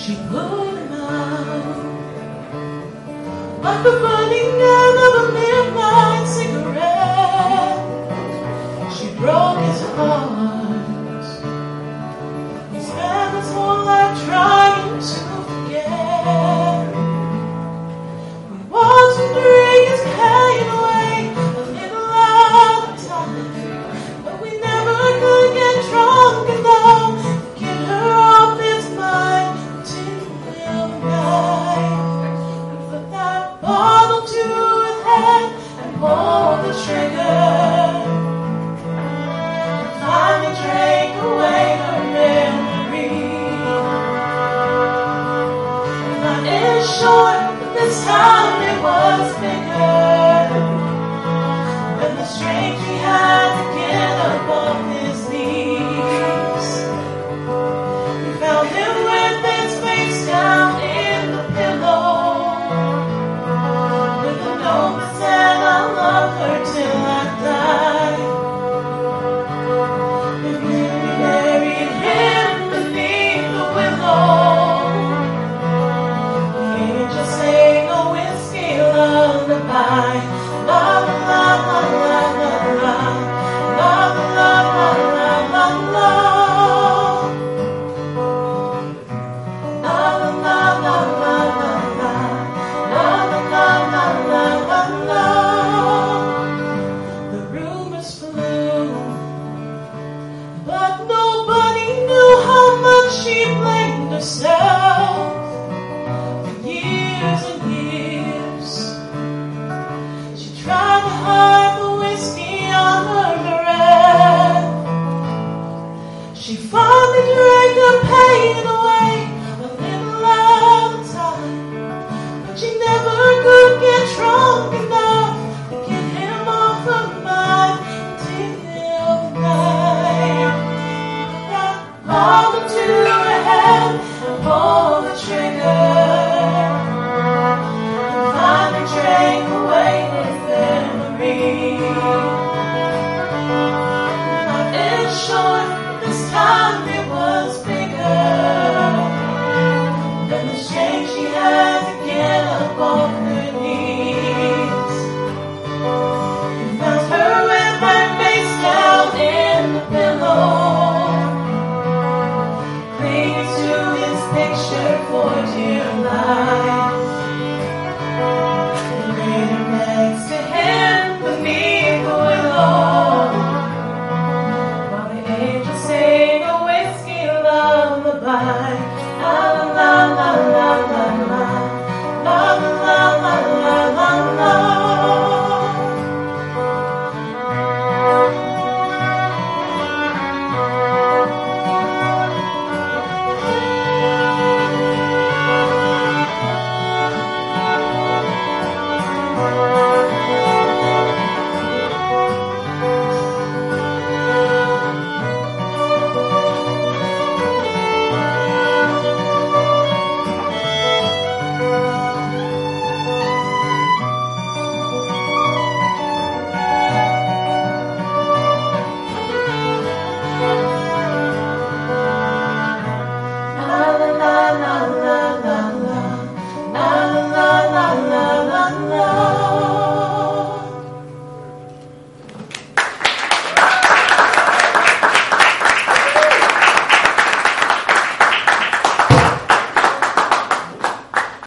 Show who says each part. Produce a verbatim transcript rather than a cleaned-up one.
Speaker 1: She put him out like the burning end of a midnight cigarette. She broke his heart. He spent his whole life trying to forget. We watched him drink his pain away a little at a time, but we never could get drunk enough to get her off his mind until the night. We put that bottle to his head and pulled the trigger. Finally drank away her memory. Life is short, but this time it was bigger. When the strength he had to get up off his knees, we found him with his face down in the pillow, with a note that said, "I love her till I die." And we buried him beneath the willow. The angels sang a whiskey lullaby. La la la la la la la. La la la la la la. La la la la la la la. La la la la la la la. The rumors flew, but nobody knew how much she blamed herself.